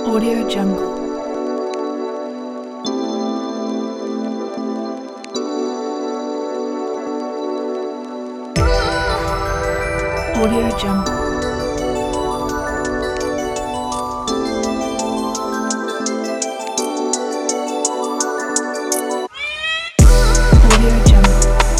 Audio Jungle. Audio Jungle. Audio Jungle.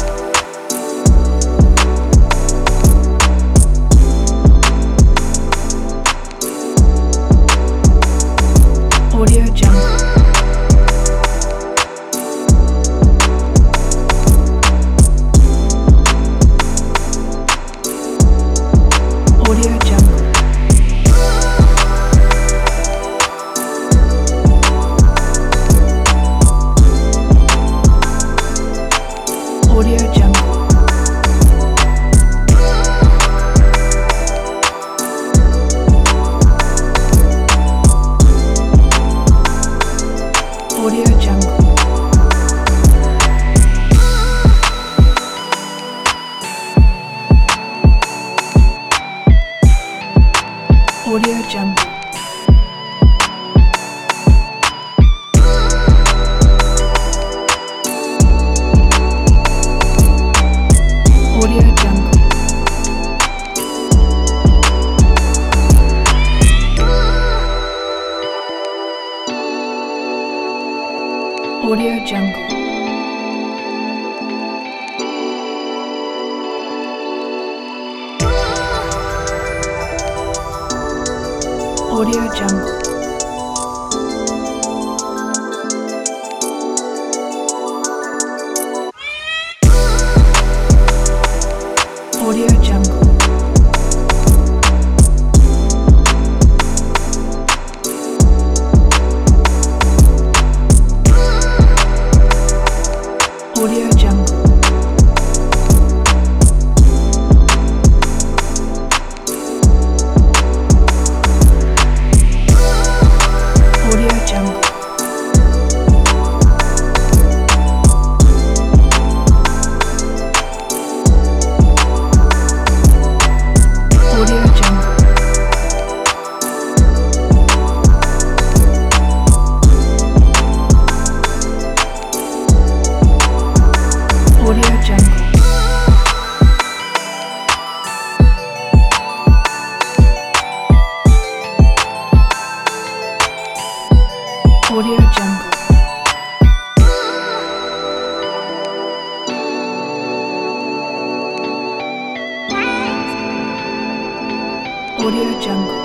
Audio Jungle. Audio Jungle. Audio Jungle. Audio Jungle. Audio Jungle. Audio Jungle. Audio Jungle. Audio Jungle. Audio Jungle. Audio Jungle. Audio Jungle. Audio Jungle. Audio Jungle. Audio Jungle. Audio Jungle.